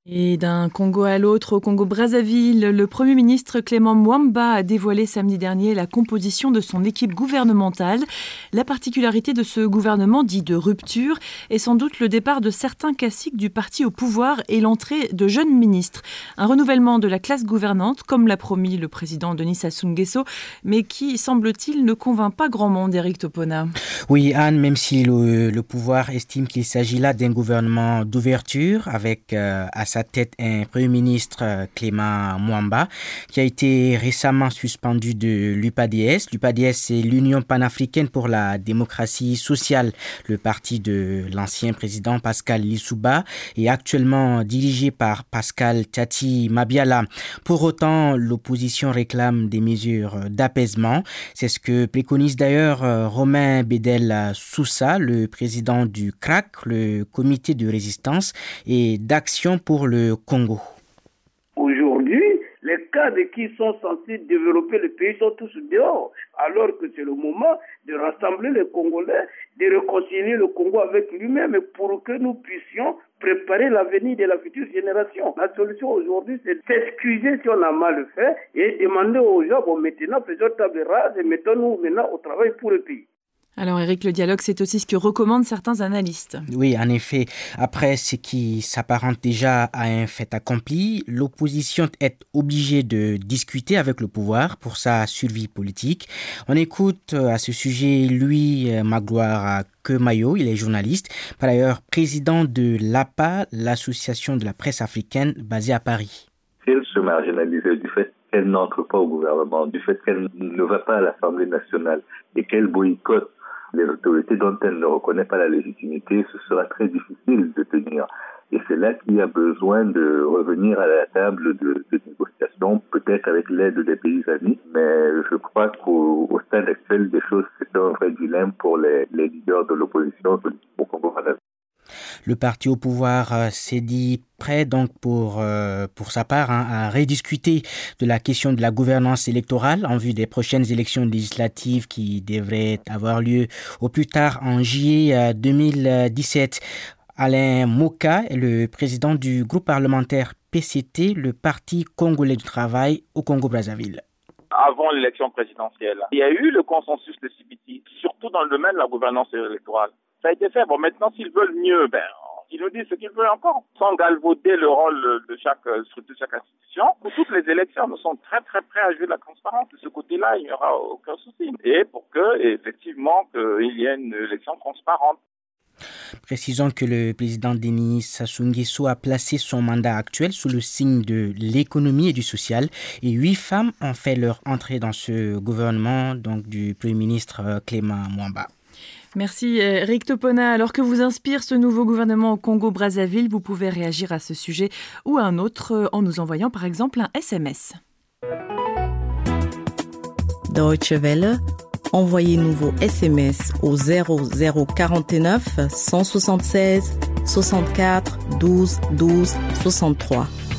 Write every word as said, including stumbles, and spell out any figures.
Et d'un Congo à l'autre, au Congo-Brazzaville, le Premier ministre Clément Mwamba a dévoilé samedi dernier la composition de son équipe gouvernementale. La particularité de ce gouvernement dit de rupture est sans doute le départ de certains caciques du parti au pouvoir et l'entrée de jeunes ministres. Un renouvellement de la classe gouvernante, comme l'a promis le président Denis Sassou Nguesso, mais qui, semble-t-il, ne convainc pas grand monde, Éric Topona. Oui, Anne, même si le, le pouvoir estime qu'il s'agit là d'un gouvernement d'ouverture avec euh, à sa tête un Premier ministre euh, Clément Mwamba qui a été récemment suspendu de l'U P A D S. L'U P A D S, c'est l'Union panafricaine pour la démocratie sociale. Le parti de l'ancien président Pascal Lissouba est actuellement dirigé par Pascal Tati Mabiala. Pour autant, l'opposition réclame des mesures d'apaisement. C'est ce que préconise d'ailleurs euh, Romain Bedel Sousa, le président du C R A C, le comité de résistance et d'action pour le Congo. Aujourd'hui, les cadres qui sont censés développer le pays sont tous dehors, alors que c'est le moment de rassembler les Congolais, de réconcilier le Congo avec lui-même pour que nous puissions préparer l'avenir de la future génération. La solution aujourd'hui, c'est de s'excuser si on a mal fait et demander aux gens, bon maintenant faisons table rase et mettons-nous maintenant au travail pour le pays. Alors Éric, le dialogue, c'est aussi ce que recommandent certains analystes. Oui, en effet. Après ce qui s'apparente déjà à un fait accompli, l'opposition est obligée de discuter avec le pouvoir pour sa survie politique. On écoute à ce sujet Louis Magloire Kemayo, il est journaliste, par ailleurs président de l'A P A, l'association de la presse africaine basée à Paris. Elle se marginalise du fait qu'elle n'entre pas au gouvernement, du fait qu'elle ne va pas à l'Assemblée nationale et qu'elle boycotte les autorités dont elle ne reconnaît pas la légitimité, ce sera très difficile de tenir. Et c'est là qu'il y a besoin de revenir à la table de, de négociation, peut-être avec l'aide des pays amis, mais je crois qu'au au stade actuel des choses, c'est un vrai dilemme pour les, les leaders de l'opposition au Congo-Brazzaville. Le parti au pouvoir euh, s'est dit prêt donc pour, euh, pour sa part hein, à rediscuter de la question de la gouvernance électorale en vue des prochaines élections législatives qui devraient avoir lieu au plus tard en juillet euh, deux mille dix-sept. Alain Moka est le président du groupe parlementaire P C T, le Parti congolais du travail au Congo-Brazzaville. Avant l'élection présidentielle, il y a eu le consensus de C B T, surtout dans le domaine de la gouvernance électorale. Ça a été fait. Bon, maintenant, s'ils veulent mieux, ben, ils nous disent ce qu'ils veulent encore. Sans galvauder le rôle de chaque structure, de chaque institution. Pour toutes les élections, nous sommes très, très prêts à jouer la transparence. De ce côté-là, il n'y aura aucun souci. Et pour que, effectivement, qu'il y ait une élection transparente. Précisons que le président Denis Sassou Nguesso a placé son mandat actuel sous le signe de l'économie et du social et huit femmes ont fait leur entrée dans ce gouvernement donc du Premier ministre Clément Mwamba. Merci Éric Topona. Alors que vous inspire ce nouveau gouvernement au Congo-Brazzaville, vous pouvez réagir à ce sujet ou à un autre en nous envoyant par exemple un S M S. Deutsche Welle, envoyez-nous vos S M S au zéro zéro quarante-neuf cent soixante-seize soixante-quatre douze douze soixante-trois.